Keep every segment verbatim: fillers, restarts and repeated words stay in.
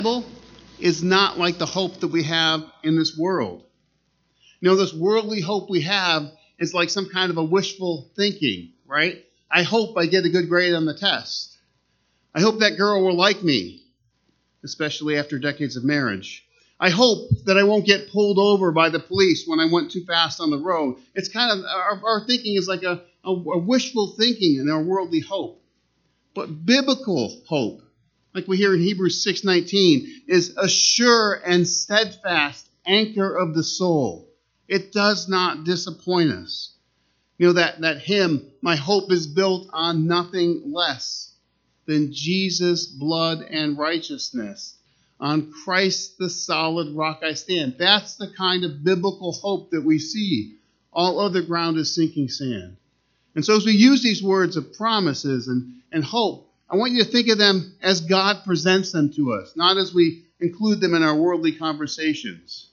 Bible is not like the hope that we have in this world. You know, this worldly hope we have is like some kind of a wishful thinking, right? I hope I get a good grade on the test. I hope that girl will like me, especially after decades of marriage. I hope that I won't get pulled over by the police when I went too fast on the road. It's kind of, our, our thinking is like a, a, a wishful thinking in our worldly hope. But biblical hope, like we hear in Hebrews six nineteen, is a sure and steadfast anchor of the soul. It does not disappoint us. You know, that, that hymn, my hope is built on nothing less than Jesus' blood and righteousness. On Christ the solid rock I stand. That's the kind of biblical hope that we see. All other ground is sinking sand. And so as we use these words of promises and, and hope, I want you to think of them as God presents them to us, not as we include them in our worldly conversations.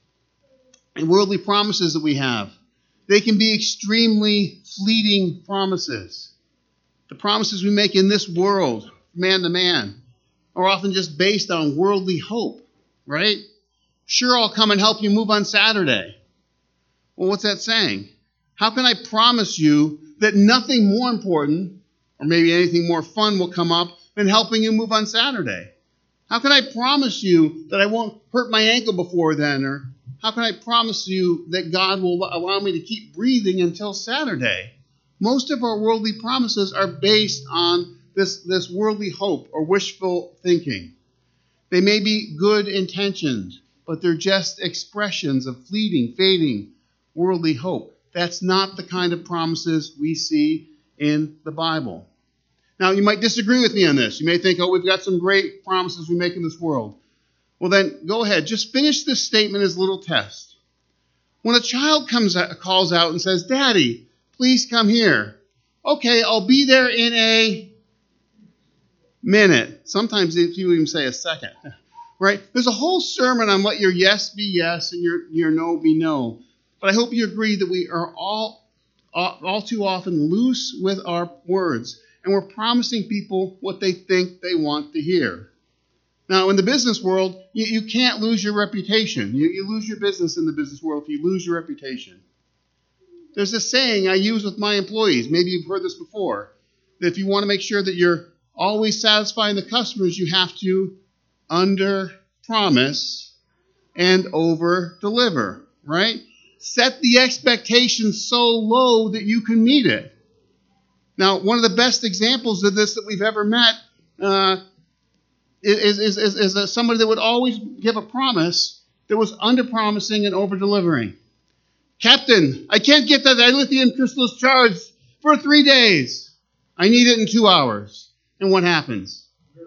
And worldly promises that we have, they can be extremely fleeting promises. The promises we make in this world, man to man, are often just based on worldly hope, right? Sure, I'll come and help you move on Saturday. Well, what's that saying? How can I promise you that nothing more important, or maybe anything more fun, will come up than helping you move on Saturday? How can I promise you that I won't hurt my ankle before then? Or how can I promise you that God will allow me to keep breathing until Saturday? Most of our worldly promises are based on this, this worldly hope or wishful thinking. They may be good intentioned, but they're just expressions of fleeting, fading worldly hope. That's not the kind of promises we see in the Bible. Now, you might disagree with me on this. You may think, oh, we've got some great promises we make in this world. Well, then, go ahead. Just finish this statement as a little test. When a child comes out, calls out and says, Daddy, please come here. Okay, I'll be there in a minute. Sometimes you even say a second. Right? There's a whole sermon on let your yes be yes and your, your no be no. But I hope you agree that we are all, all, all too often loose with our words. And we're promising people what they think they want to hear. Now, in the business world, you, you can't lose your reputation. You, you lose your business in the business world if you lose your reputation. There's a saying I use with my employees. Maybe you've heard this before. That if you want to make sure that you're always satisfying the customers, you have to under-promise and over-deliver, right? Set the expectations so low that you can meet it. Now, one of the best examples of this that we've ever met uh, is, is, is, is uh, somebody that would always give a promise that was under-promising and over-delivering. Captain, I can't get that lithium crystals charged for three days. I need it in two hours. And what happens?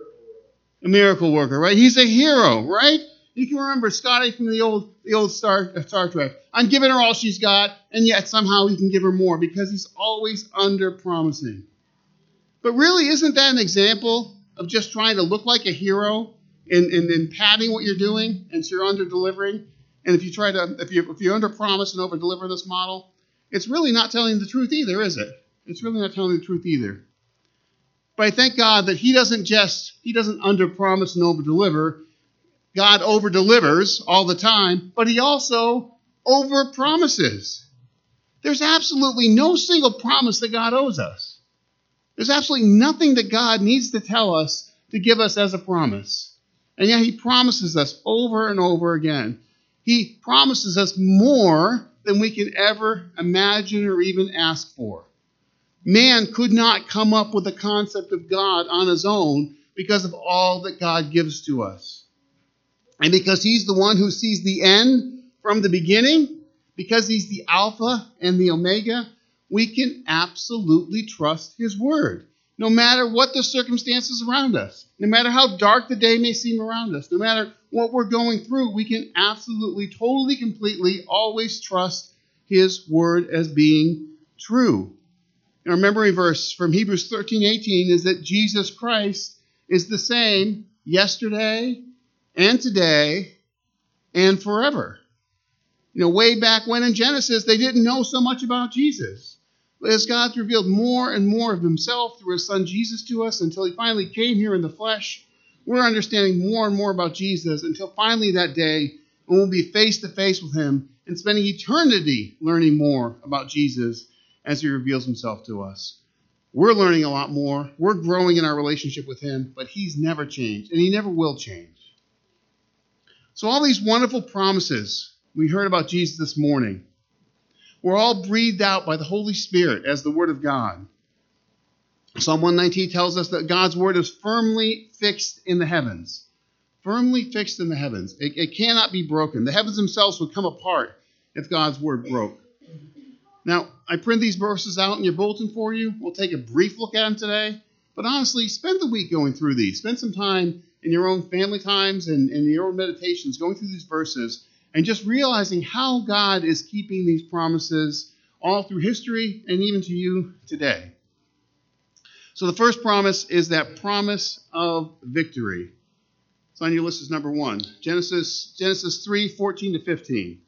A miracle worker, right? He's a hero, right? You can remember Scotty from the old the old Star, Star Trek. I'm giving her all she's got, and yet somehow he can give her more because he's always under-promising. But really, isn't that an example of just trying to look like a hero in, in, in padding what you're doing, and so you're under-delivering? And if you try to, if you if you under-promise and over-deliver this model, it's really not telling the truth either, is it? It's really not telling the truth either. But I thank God that He doesn't just He doesn't under-promise and over-deliver. God over-delivers all the time, but He also over-promises. There's absolutely no single promise that God owes us. There's absolutely nothing that God needs to tell us to give us as a promise. And yet He promises us over and over again. He promises us more than we can ever imagine or even ask for. Man could not come up with the concept of God on his own because of all that God gives to us. And because He's the one who sees the end from the beginning, because He's the Alpha and the Omega, we can absolutely trust His word. No matter what the circumstances around us, no matter how dark the day may seem around us, no matter what we're going through, we can absolutely, totally, completely, always trust His word as being true. And our memory verse from Hebrews thirteen eighteen is that Jesus Christ is the same yesterday and today and forever. You know, way back when in Genesis, they didn't know so much about Jesus. But as God's revealed more and more of Himself through His Son Jesus to us until He finally came here in the flesh, We're understanding more and more about Jesus until finally that day when we'll be face to face with him and spending eternity learning more about Jesus as he reveals himself to us. We're learning a lot more. We're growing in our relationship with him, but he's never changed, and he never will change. So all these wonderful promises we heard about Jesus this morning were all breathed out by the Holy Spirit as the Word of God. Psalm one nineteen tells us that God's Word is firmly fixed in the heavens. Firmly fixed in the heavens. It, it cannot be broken. The heavens themselves would come apart if God's Word broke. Now, I print these verses out in your bulletin for you. We'll take a brief look at them today. But honestly, spend the week going through these. Spend some time in your own family times and in your own meditations going through these verses and just realizing how God is keeping these promises all through history and even to you today. So the first promise is that promise of victory. It's on your list as number one. Genesis, Genesis three, fourteen to fifteen.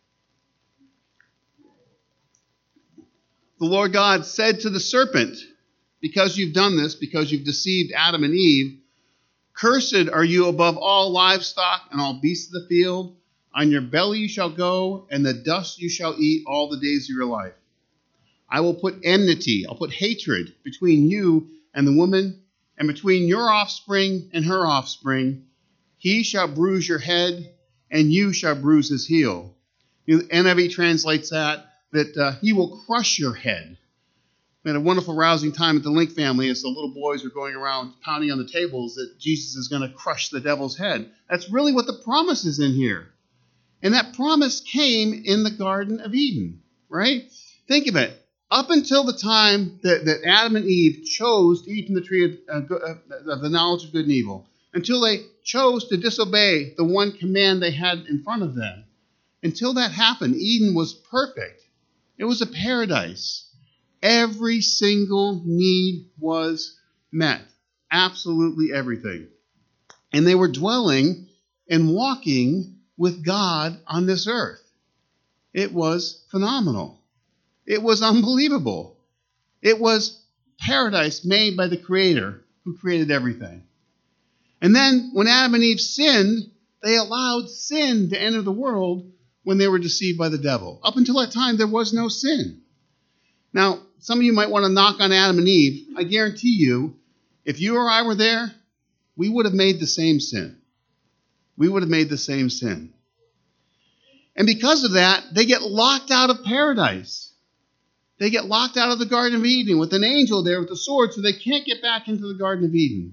The Lord God said to the serpent, because you've done this, because you've deceived Adam and Eve, cursed are you above all livestock and all beasts of the field. On your belly you shall go, and the dust you shall eat all the days of your life. I will put enmity, I'll put hatred between you and the woman, and between your offspring and her offspring. He shall bruise your head, and you shall bruise his heel. The N I V translates that, that uh, he will crush your head. We had a wonderful, rousing time at the Link family as the little boys were going around pounding on the tables that Jesus is going to crush the devil's head. That's really what the promise is in here. And that promise came in the Garden of Eden, right? Think of it. Up until the time that, that Adam and Eve chose to eat from the tree of, uh, of the knowledge of good and evil, until they chose to disobey the one command they had in front of them, until that happened, Eden was perfect. It was a paradise. Every single need was met. Absolutely everything. And they were dwelling and walking with God on this earth. It was phenomenal. It was unbelievable. It was paradise made by the Creator who created everything. And then when Adam and Eve sinned, they allowed sin to enter the world when they were deceived by the devil. Up until that time, there was no sin. Now, some of you might want to knock on Adam and Eve. I guarantee you, if you or I were there, we would have made the same sin. We would have made the same sin. And because of that, they get locked out of paradise. They get locked out of the Garden of Eden with an angel there with a sword, so they can't get back into the Garden of Eden.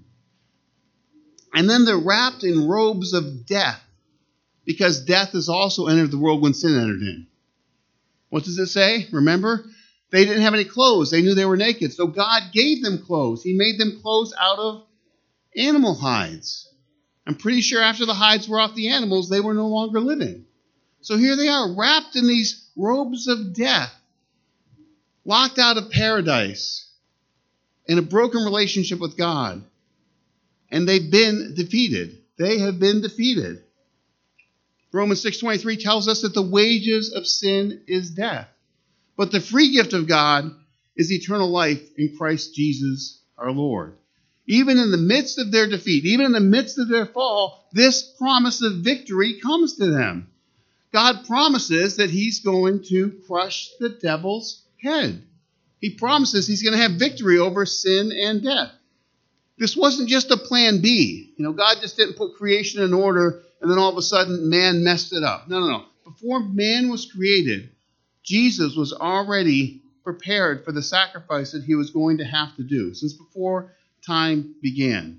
And then they're wrapped in robes of death, because death has also entered the world when sin entered in. What does it say? Remember? They didn't have any clothes. They knew they were naked. So God gave them clothes. He made them clothes out of animal hides. I'm pretty sure after the hides were off the animals, they were no longer living. So here they are, wrapped in these robes of death, locked out of paradise, in a broken relationship with God. And they've been defeated. They have been defeated. Romans six twenty-three tells us that the wages of sin is death. But the free gift of God is eternal life in Christ Jesus our Lord. Even in the midst of their defeat, even in the midst of their fall, this promise of victory comes to them. God promises that he's going to crush the devil's head. He promises he's going to have victory over sin and death. This wasn't just a plan B. You know, God just didn't put creation in order and then all of a sudden man messed it up. No, no, no. Before man was created, Jesus was already prepared for the sacrifice that he was going to have to do since before time began.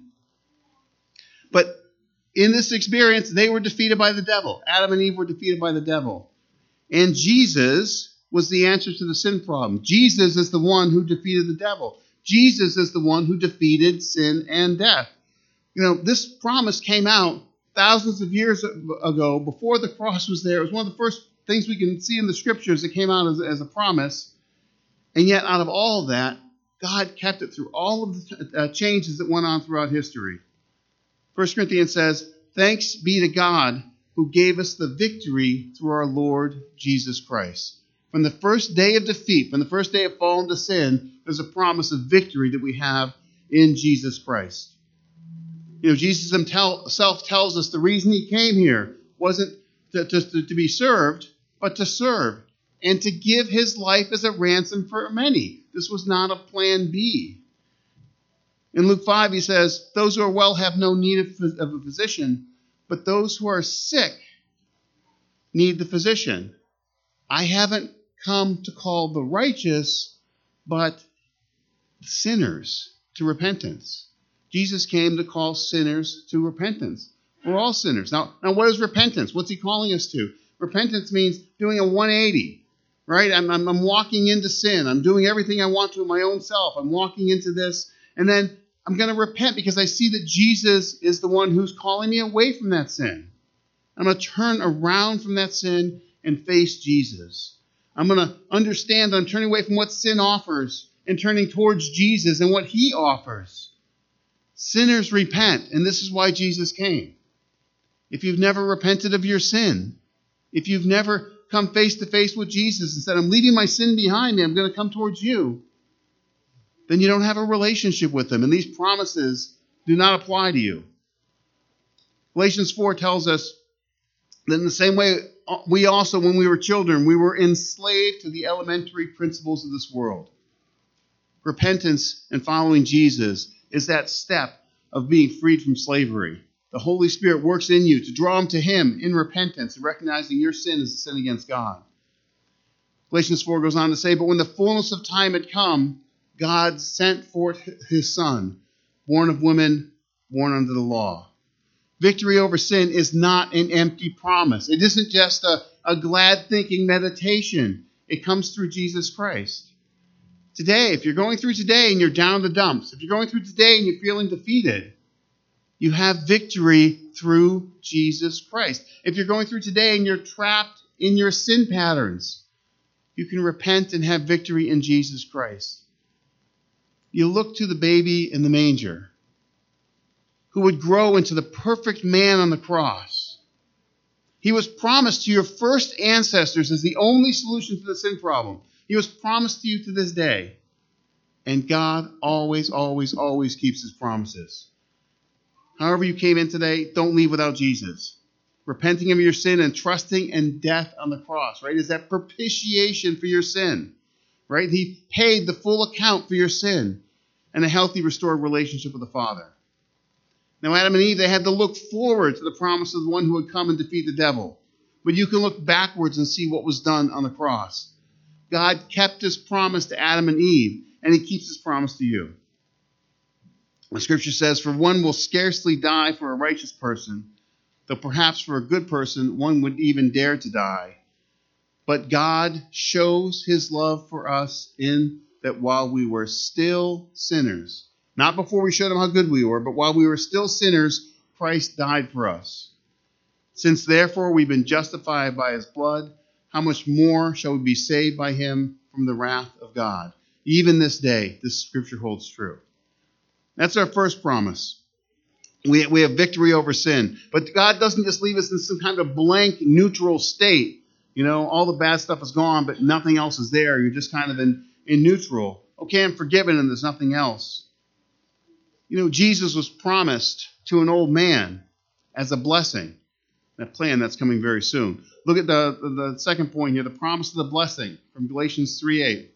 But in this experience, they were defeated by the devil. Adam and Eve were defeated by the devil. And Jesus was the answer to the sin problem. Jesus is the one who defeated the devil. Jesus is the one who defeated sin and death. You know, this promise came out thousands of years ago, before the cross was there. It was one of the first things we can see in the scriptures that came out as, as a promise. And yet, out of all of that, God kept it through all of the uh, changes that went on throughout history. First Corinthians says, "Thanks be to God who gave us the victory through our Lord Jesus Christ." From the first day of defeat, from the first day of fall into sin, there's a promise of victory that we have in Jesus Christ. You know, Jesus himself tells us the reason he came here wasn't to, to, to be served, but to serve and to give his life as a ransom for many. This was not a plan B. In Luke five, he says, those who are well have no need of, of a physician, but those who are sick need the physician. I haven't come to call the righteous, but sinners to repentance. Jesus came to call sinners to repentance. We're all sinners. Now, now what is repentance? What's he calling us to? Repentance means doing a one eighty, right? I'm, I'm, I'm walking into sin. I'm doing everything I want to in my own self. I'm walking into this, and then I'm going to repent because I see that Jesus is the one who's calling me away from that sin. I'm going to turn around from that sin and face Jesus. I'm going to understand that I'm turning away from what sin offers and turning towards Jesus and what he offers. Sinners repent, and this is why Jesus came. If you've never repented of your sin, if you've never come face to face with Jesus and said, I'm leaving my sin behind me, I'm going to come towards you, then you don't have a relationship with him, and these promises do not apply to you. Galatians four tells us that in the same way, we also, when we were children, we were enslaved to the elementary principles of this world. Repentance and following Jesus is that step of being freed from slavery. The Holy Spirit works in you to draw them to him in repentance and recognizing your sin is a sin against God. Galatians four goes on to say, but when the fullness of time had come, God sent forth his Son, born of women, born under the law. Victory over sin is not an empty promise. It isn't just a, a glad-thinking meditation. It comes through Jesus Christ. Today, if you're going through today and you're down in the dumps, if you're going through today and you're feeling defeated, you have victory through Jesus Christ. If you're going through today and you're trapped in your sin patterns, you can repent and have victory in Jesus Christ. You look to the baby in the manger, who would grow into the perfect man on the cross. He was promised to your first ancestors as the only solution to the sin problem. He was promised to you to this day. And God always, always, always keeps his promises. However you came in today, don't leave without Jesus. Repenting of your sin and trusting in death on the cross, right? Is that propitiation for your sin, right? He paid the full account for your sin and a healthy, restored relationship with the Father. Now, Adam and Eve, they had to look forward to the promise of the one who would come and defeat the devil. But you can look backwards and see what was done on the cross. God kept his promise to Adam and Eve, and he keeps his promise to you. The scripture says, for one will scarcely die for a righteous person, though perhaps for a good person one would even dare to die. But God shows his love for us in that while we were still sinners, not before we showed him how good we were, but while we were still sinners, Christ died for us. Since therefore we've been justified by his blood, how much more shall we be saved by him from the wrath of God? Even this day, this scripture holds true. That's our first promise. We, we have victory over sin. But God doesn't just leave us in some kind of blank, neutral state. You know, all the bad stuff is gone, but nothing else is there. You're just kind of in, in neutral. Okay, I'm forgiven and there's nothing else. You know, Jesus was promised to an old man as a blessing. That plan that's coming very soon. Look at the, the, the second point here, the promise of the blessing from Galatians three eight.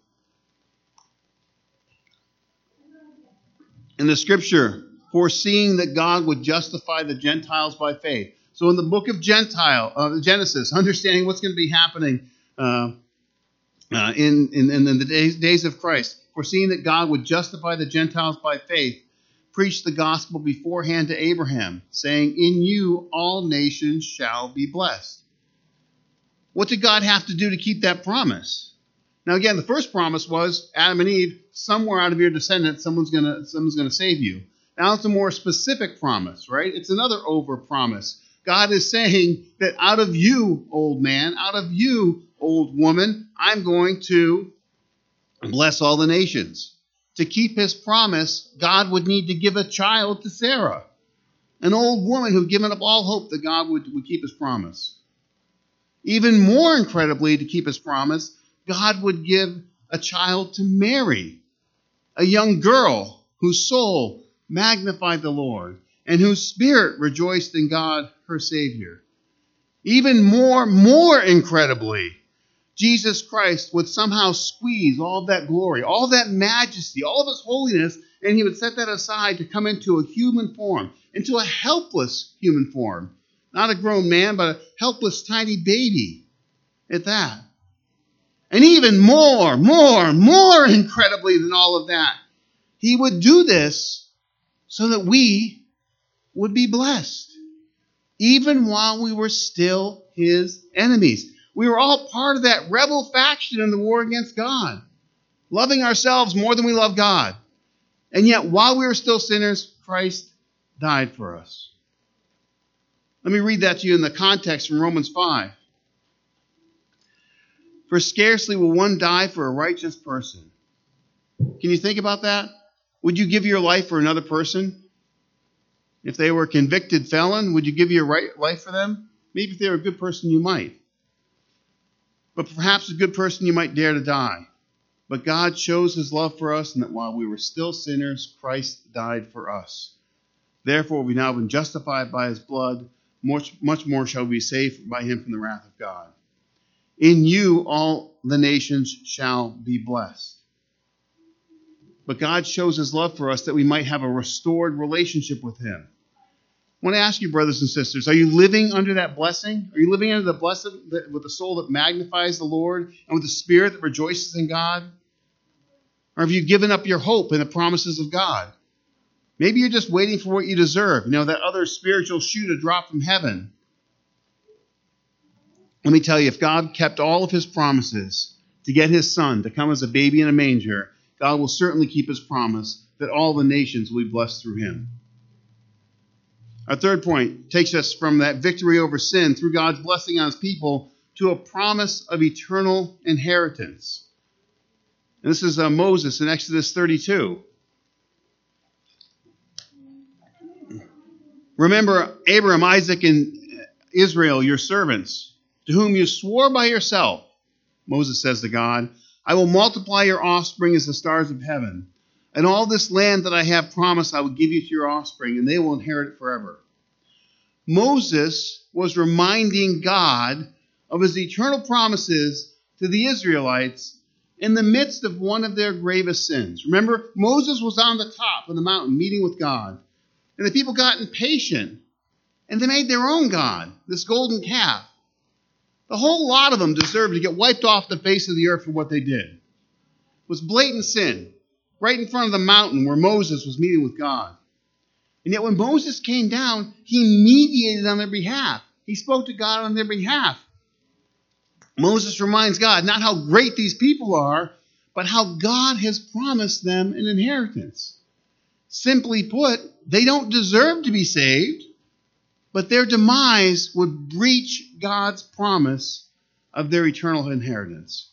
In the scripture, foreseeing that God would justify the Gentiles by faith. So in the book of Gentile, uh, Genesis, understanding what's going to be happening uh, uh, in, in, in the days, days of Christ, foreseeing that God would justify the Gentiles by faith, preached the gospel beforehand to Abraham, saying, in you all nations shall be blessed. What did God have to do to keep that promise? Now again, the first promise was Adam and Eve, somewhere out of your descendants, someone's going to someone's going to save you. Now it's a more specific promise, right? It's another over promise. God is saying that out of you, old man, out of you, old woman, I'm going to bless all the nations. To keep his promise, God would need to give a child to Sarah, an old woman who'd given up all hope that God would, would keep his promise. Even more incredibly, to keep his promise, God would give a child to Mary, a young girl whose soul magnified the Lord, and whose spirit rejoiced in God, her Savior. Even more, more incredibly, Jesus Christ would somehow squeeze all of that glory, all that majesty, all of his holiness, and he would set that aside to come into a human form, into a helpless human form. Not a grown man, but a helpless tiny baby at that. And even more, more, more incredibly than all of that, he would do this so that we would be blessed, even while we were still his enemies. We were all part of that rebel faction in the war against God, loving ourselves more than we love God. And yet, while we were still sinners, Christ died for us. Let me read that to you in the context from Romans five. For scarcely will one die for a righteous person. Can you think about that? Would you give your life for another person? If they were a convicted felon, would you give your right life for them? Maybe if they were a good person, you might. But perhaps a good person, you might dare to die. But God shows his love for us, and that while we were still sinners, Christ died for us. Therefore, we now have been justified by his blood. Much, much more shall we be saved by him from the wrath of God. In you all the nations shall be blessed. But God shows his love for us that we might have a restored relationship with him. I want to ask you, brothers and sisters, are you living under that blessing? Are you living under the blessing with a soul that magnifies the Lord and with a spirit that rejoices in God? Or have you given up your hope in the promises of God? Maybe you're just waiting for what you deserve. You know, that other spiritual shoe to drop from heaven. Let me tell you, if God kept all of his promises to get his son to come as a baby in a manger, God will certainly keep his promise that all the nations will be blessed through him. Our third point takes us from that victory over sin through God's blessing on his people to a promise of eternal inheritance. And this is uh, Moses in Exodus thirty-two. Remember Abraham, Isaac, and Israel, your servants, to whom you swore by yourself, Moses says to God, I will multiply your offspring as the stars of heaven. And all this land that I have promised I will give you to your offspring, and they will inherit it forever. Moses was reminding God of his eternal promises to the Israelites in the midst of one of their gravest sins. Remember, Moses was on the top of the mountain meeting with God. And the people got impatient, and they made their own god, this golden calf. The whole lot of them deserved to get wiped off the face of the earth for what they did. It was blatant sin, right in front of the mountain where Moses was meeting with God. And yet when Moses came down, he mediated on their behalf. He spoke to God on their behalf. Moses reminds God not how great these people are, but how God has promised them an inheritance. Simply put, they don't deserve to be saved, but their demise would breach God's promise of their eternal inheritance.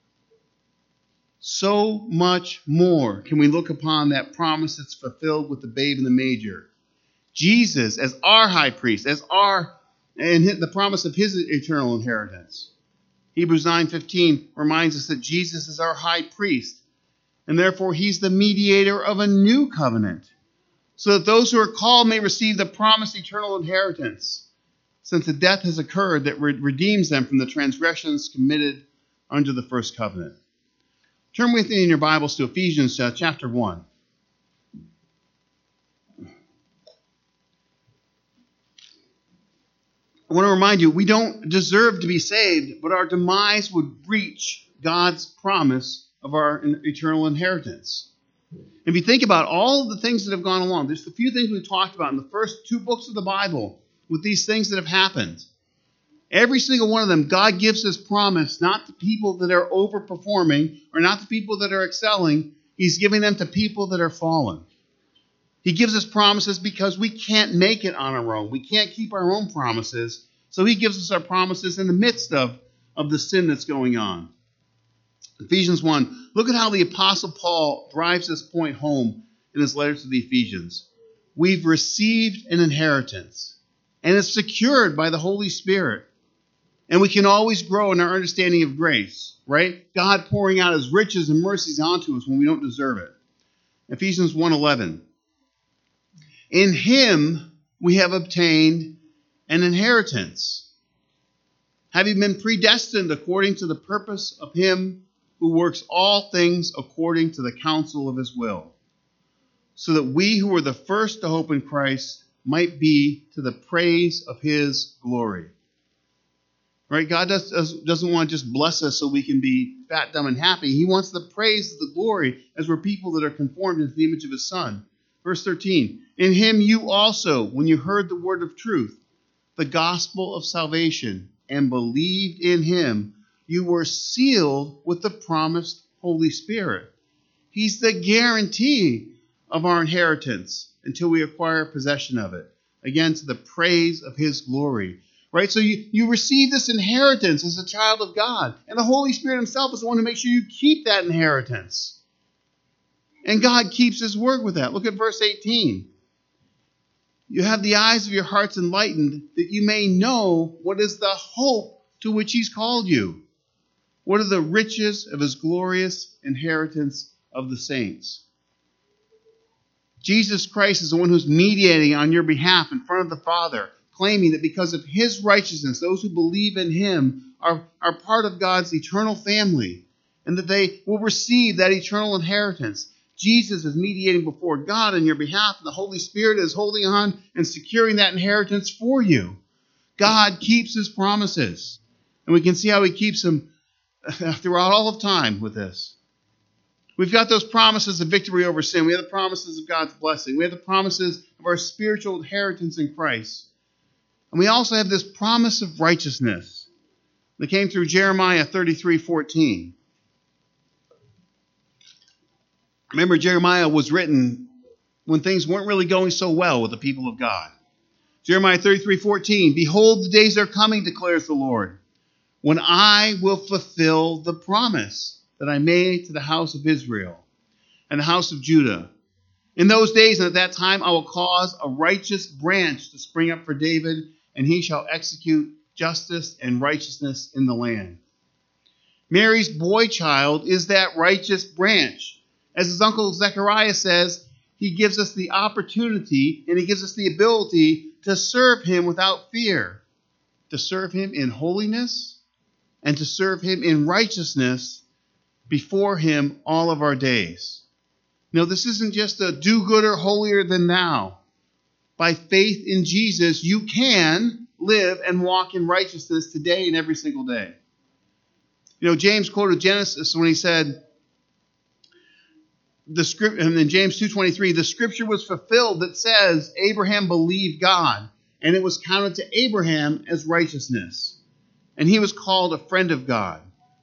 So much more can we look upon that promise that's fulfilled with the babe in the manger. Jesus as our high priest, as our, and the promise of his eternal inheritance. Hebrews nine fifteen reminds us that Jesus is our high priest, and therefore he's the mediator of a new covenant, so that those who are called may receive the promised eternal inheritance, since a death has occurred that redeems them from the transgressions committed under the first covenant. Turn with me in your Bibles to Ephesians uh, chapter one. I want to remind you, we don't deserve to be saved, but our demise would breach God's promise of our eternal inheritance. If you think about all of the things that have gone along, there's a few things we've talked about in the first two books of the Bible with these things that have happened. Every single one of them, God gives his promise not to people that are overperforming or not to people that are excelling. He's giving them to people that are fallen. He gives us promises because we can't make it on our own. We can't keep our own promises. So he gives us our promises in the midst of, of the sin that's going on. Ephesians one, look at how the Apostle Paul drives this point home in his letter to the Ephesians. We've received an inheritance, and it's secured by the Holy Spirit. And we can always grow in our understanding of grace, right? God pouring out his riches and mercies onto us when we don't deserve it. Ephesians one eleven. In him we have obtained an inheritance, having been predestined according to the purpose of him who works all things according to the counsel of his will, so that we who were the first to hope in Christ might be to the praise of his glory. Right? God does, doesn't want to just bless us so we can be fat, dumb, and happy. He wants the praise of the glory as we're people that are conformed into the image of his Son. Verse thirteen, in him you also, when you heard the word of truth, the gospel of salvation, and believed in him, you were sealed with the promised Holy Spirit. He's the guarantee of our inheritance until we acquire possession of it. Again, to the praise of his glory. Right? So you, you receive this inheritance as a child of God. And the Holy Spirit himself is the one to make sure you keep that inheritance. And God keeps his word with that. Look at verse eighteen. You have the eyes of your hearts enlightened, that you may know what is the hope to which he's called you. What are the riches of his glorious inheritance of the saints? Jesus Christ is the one who's mediating on your behalf in front of the Father, claiming that because of his righteousness, those who believe in him are, are part of God's eternal family, and that they will receive that eternal inheritance. Jesus is mediating before God on your behalf, and the Holy Spirit is holding on and securing that inheritance for you. God keeps his promises, and we can see how he keeps them throughout all of time with this. We've got those promises of victory over sin. We have the promises of God's blessing. We have the promises of our spiritual inheritance in Christ. And we also have this promise of righteousness that came through Jeremiah thirty-three fourteen. Remember, Jeremiah was written when things weren't really going so well with the people of God. Jeremiah thirty-three fourteen, behold, the days are coming, declares the Lord, when I will fulfill the promise that I made to the house of Israel and the house of Judah. In those days and at that time I will cause a righteous branch to spring up for David, and he shall execute justice and righteousness in the land. Mary's boy child is that righteous branch. As his uncle Zechariah says, he gives us the opportunity and he gives us the ability to serve him without fear, to serve him in holiness and to serve him in righteousness before him all of our days. No, this isn't just a do-gooder, holier than thou. By faith in Jesus, you can live and walk in righteousness today and every single day. You know, James quoted Genesis when he said, the script, and in James two twenty-three, the scripture was fulfilled that says Abraham believed God, and it was counted to Abraham as righteousness. And he was called a friend of God.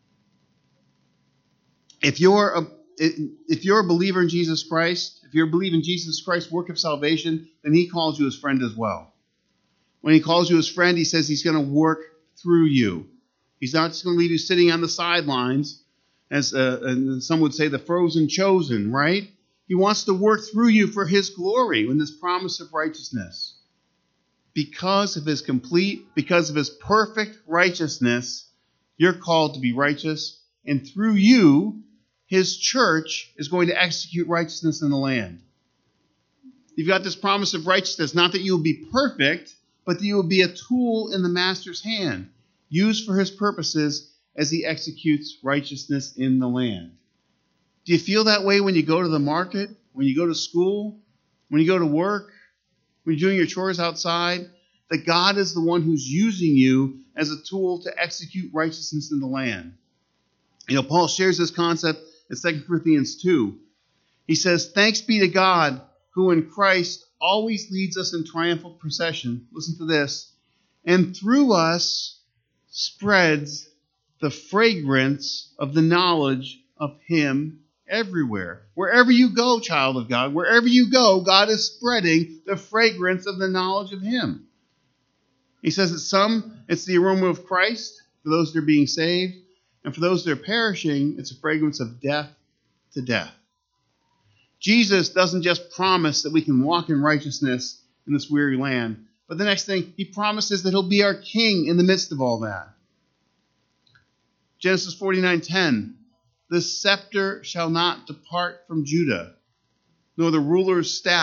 If you're a, if you're a believer in Jesus Christ, if you believe in Jesus Christ's work of salvation, then he calls you his friend as well. When he calls you his friend, he says he's going to work through you. He's not just going to leave you sitting on the sidelines, as uh, and some would say the frozen chosen, right? He wants to work through you for his glory in this promise of righteousness. Because of his complete, because of his perfect righteousness, you're called to be righteous, and through you, his church is going to execute righteousness in the land. You've got this promise of righteousness, not that you will be perfect, but that you will be a tool in the master's hand, used for his purposes as he executes righteousness in the land. Do you feel that way when you go to the market, when you go to school, when you go to work, when you're doing your chores outside? That God is the one who's using you as a tool to execute righteousness in the land. You know, Paul shares this concept in Second Corinthians two. He says, thanks be to God who in Christ always leads us in triumphal procession. Listen to this. And through us spreads the fragrance of the knowledge of him everywhere. Wherever you go, child of God, wherever you go, God is spreading the fragrance of the knowledge of him. He says that some, it's the aroma of Christ for those that are being saved, and for those that are perishing, it's a fragrance of death to death. Jesus doesn't just promise that we can walk in righteousness in this weary land, but the next thing, he promises that he'll be our king in the midst of all that. Genesis forty-nine ten, the scepter shall not depart from Judah, nor the ruler's staff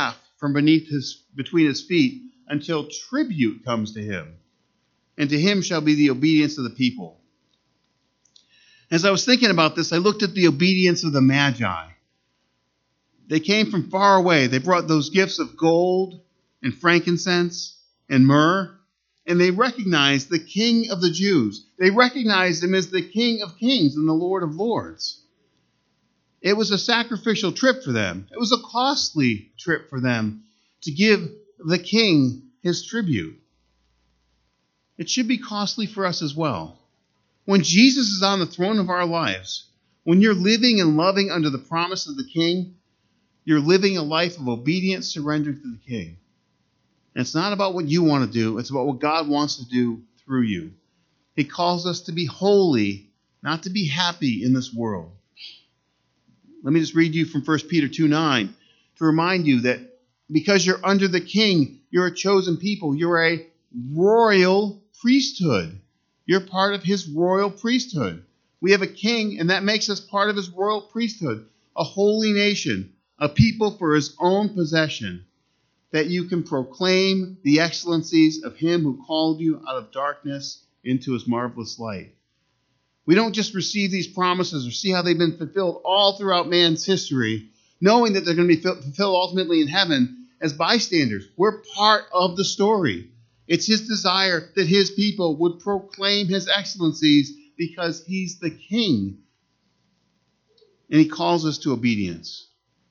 from beneath his between his feet until tribute comes to him. And to him shall be the obedience of the people. As I was thinking about this, I looked at the obedience of the Magi. They came from far away. They brought those gifts of gold and frankincense and myrrh, and they recognized the King of the Jews. They recognized him as the King of Kings and the Lord of Lords. It was a sacrificial trip for them. It was a costly trip for them to give the King his tribute. It should be costly for us as well. When Jesus is on the throne of our lives, when you're living and loving under the promise of the King, you're living a life of obedience, surrender to the King. And it's not about what you want to do. It's about what God wants to do through you. He calls us to be holy, not to be happy in this world. Let me just read you from First Peter two nine to remind you that because you're under the King, you're a chosen people. You're a royal priesthood. You're part of his royal priesthood. We have a king, and that makes us part of his royal priesthood, a holy nation, a people for his own possession, that you can proclaim the excellencies of him who called you out of darkness into his marvelous light. We don't just receive these promises or see how they've been fulfilled all throughout man's history, knowing that they're going to be fulfilled ultimately in heaven as bystanders. We're part of the story. It's his desire that his people would proclaim his excellencies because he's the King. And he calls us to obedience.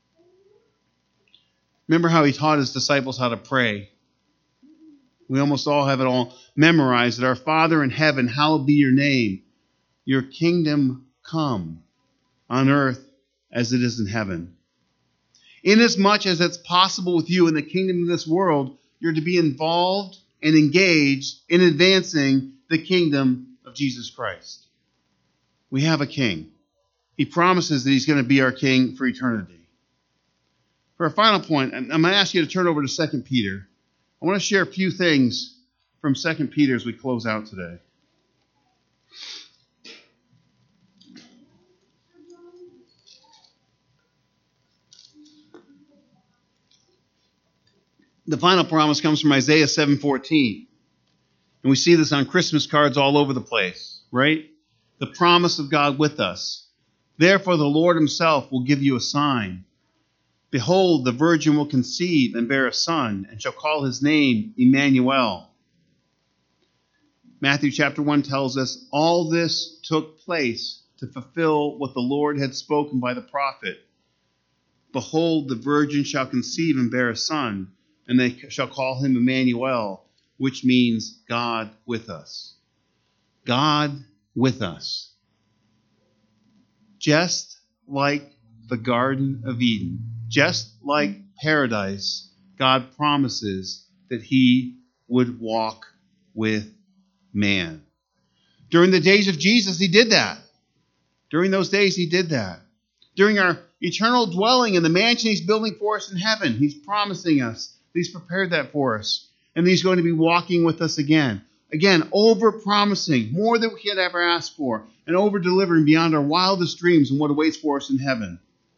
Remember how he taught his disciples how to pray. We almost all have it all memorized. That our Father in heaven, hallowed be your name. Your kingdom come on earth as it is in heaven. Inasmuch as it's possible with you in the kingdom of this world, you're to be involved and engaged in advancing the kingdom of Jesus Christ. We have a king. He promises that he's going to be our king for eternity. For our final point, I'm going to ask you to turn over to Second Peter. I want to share a few things from Second Peter as we close out today. The final promise comes from Isaiah seven fourteen. And we see this on Christmas cards all over the place, right? The promise of God with us. Therefore the Lord himself will give you a sign. Behold, the virgin will conceive and bear a son, and shall call his name Emmanuel. Matthew chapter one tells us all this took place to fulfill what the Lord had spoken by the prophet. Behold, the virgin shall conceive and bear a son, and they shall call him Emmanuel, which means God with us. God with us. Just like the Garden of Eden, just like paradise, God promises that he would walk with man. During the days of Jesus, he did that. During those days, he did that. During our eternal dwelling in the mansion he's building for us in heaven, he's promising us. He's prepared that for us. And he's going to be walking with us again. Again, over-promising, more than we could ever ask for, and over-delivering beyond our wildest dreams and what awaits for us in heaven.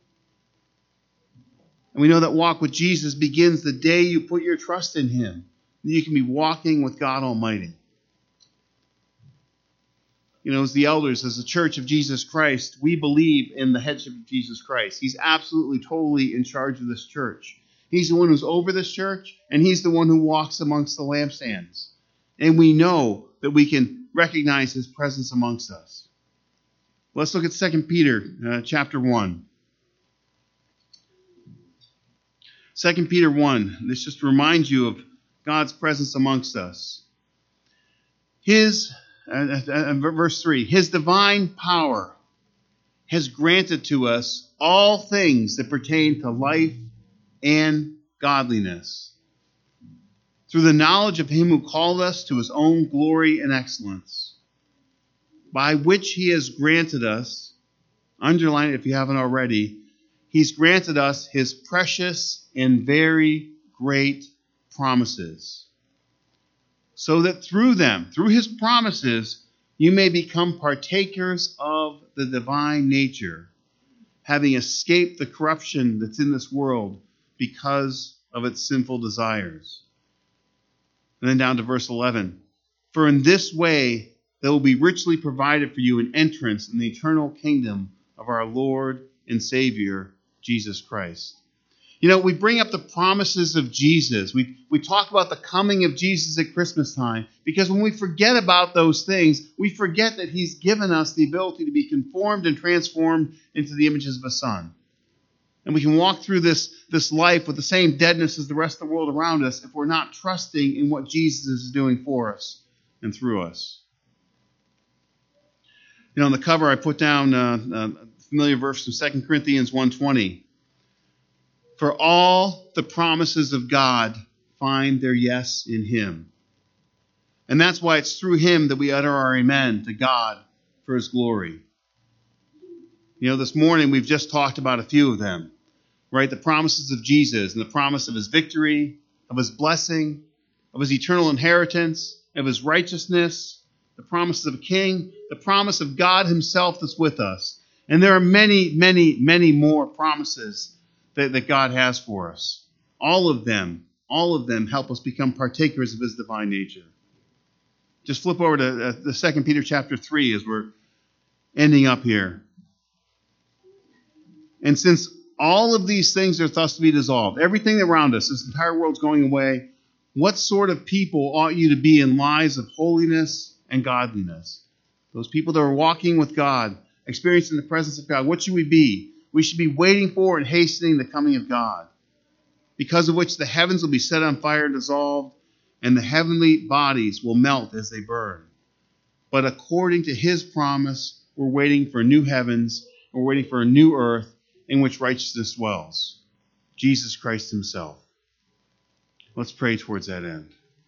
And we know that walk with Jesus begins the day you put your trust in him. You can be walking with God Almighty. You know, as the elders, as the Church of Jesus Christ, we believe in the headship of Jesus Christ. He's absolutely, totally in charge of this church. He's the one who's over this church, and he's the one who walks amongst the lampstands. And we know that we can recognize his presence amongst us. Let's look at Second Peter uh, chapter one. Second Peter one. This just reminds you of God's presence amongst us. His, uh, uh, verse three, his divine power has granted to us all things that pertain to life and godliness, through the knowledge of him who called us to his own glory and excellence, by which he has granted us, underline it if you haven't already, he's granted us his precious and very great promises, so that through them, through his promises, you may become partakers of the divine nature, having escaped the corruption that's in this world because of its sinful desires. And then down to verse eleven. For in this way there will be richly provided for you an entrance in the eternal kingdom of our Lord and Savior, Jesus Christ. You know, we bring up the promises of Jesus. We, we talk about the coming of Jesus at Christmas time because when we forget about those things, we forget that he's given us the ability to be conformed and transformed into the images of a Son. And we can walk through this, this life with the same deadness as the rest of the world around us if we're not trusting in what Jesus is doing for us and through us. You know, on the cover I put down uh, a familiar verse from Second Corinthians one twenty. For all the promises of God find their yes in him. And that's why it's through him that we utter our amen to God for his glory. You know, this morning we've just talked about a few of them, right? The promises of Jesus and the promise of his victory, of his blessing, of his eternal inheritance, of his righteousness, the promises of a king, the promise of God himself that's with us. And there are many, many, many more promises that, that God has for us. All of them, all of them help us become partakers of his divine nature. Just flip over to uh, the Second Peter chapter three as we're ending up here. And since all of these things are thus to be dissolved, everything around us, this entire world's going away, what sort of people ought you to be in lives of holiness and godliness? Those people that are walking with God, experiencing the presence of God, what should we be? We should be waiting for and hastening the coming of God, because of which the heavens will be set on fire and dissolved, and the heavenly bodies will melt as they burn. But according to his promise, we're waiting for new heavens, we're waiting for a new earth in which righteousness dwells, Jesus Christ himself. Let's pray towards that end.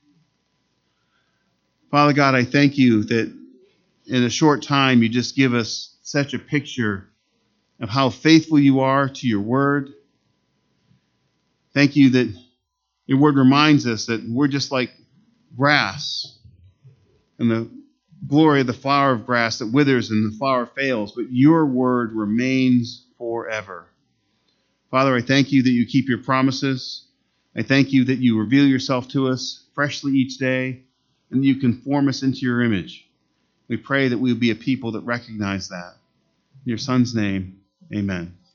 Father God, I thank you that in a short time you just give us such a picture of how faithful you are to your word. Thank you that your word reminds us that we're just like grass and the glory of the flower of grass that withers and the flower fails, but your word remains forever. Father, I thank you that you keep your promises. I thank you that you reveal yourself to us freshly each day and that you conform us into your image. We pray that we will be a people that recognize that. In your Son's name, amen.